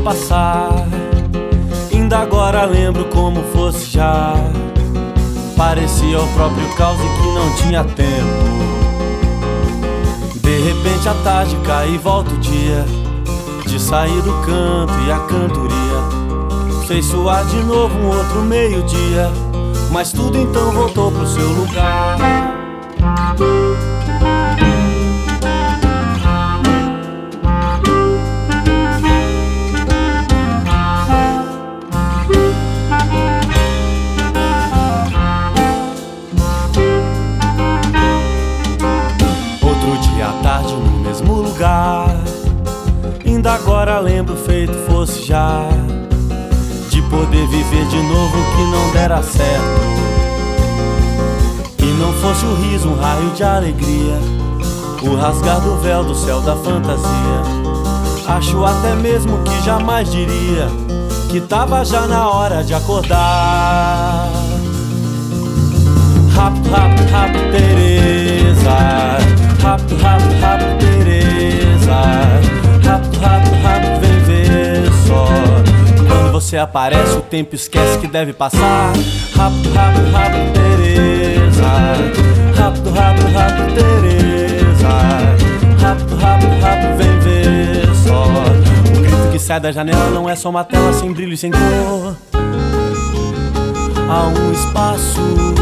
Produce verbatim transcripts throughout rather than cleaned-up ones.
passar. Ainda agora lembro como fosse já. Parecia o próprio caos e que não tinha tempo. De repente a tarde cai e volta o dia de sair do canto e a cantoria fez soar de novo um outro meio-dia. Mas tudo então voltou pro seu lugar. Outro dia à tarde no mesmo lugar. Ainda agora lembro feito fosse já de poder viver de novo o que não dera certo. E não fosse o riso, um raio de alegria, o rasgar do véu do céu da fantasia. Acho até mesmo que jamais diria que tava já na hora de acordar. Rápido, rápido, rápido, Teresa. Rápido, rápido, rápido, Teresa. Rápido, rápido, rápido, vem ver só. Quando você aparece o tempo esquece que deve passar. Rápido, rápido, rápido, Teresa. Rápido, rápido, rápido, Teresa. Rápido, rápido, rápido, vem ver só. O grito que sai da janela não é só uma tela sem brilho e sem cor. Há um espaço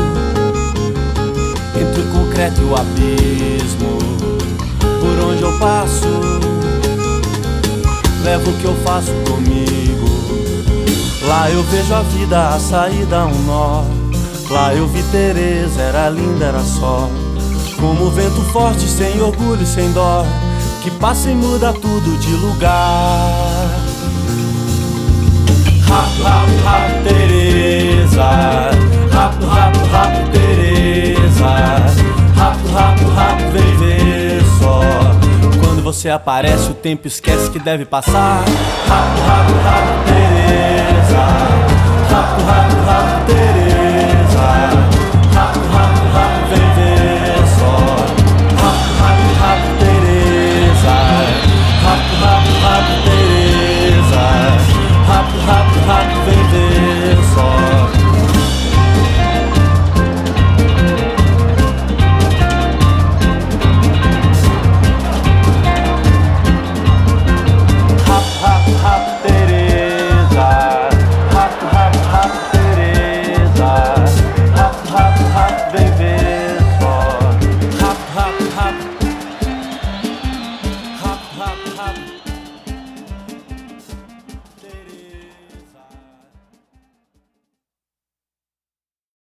entre o concreto e o abismo. Por onde eu passo, levo o que eu faço comigo. Lá eu vejo a vida, a saída, um nó. Lá eu vi Teresa, era linda, era só. Como o vento forte, sem orgulho e sem dó, que passa e muda tudo de lugar. Rápido, rápido, rápido, Teresa. Rápido, rápido, rápido, Teresa. Rápido, rápido, rápido, vem ver só. Quando você aparece o tempo esquece que deve passar. Rápido, rápido, rápido, Teresa. Rápido, rápido, rápido, Teresa.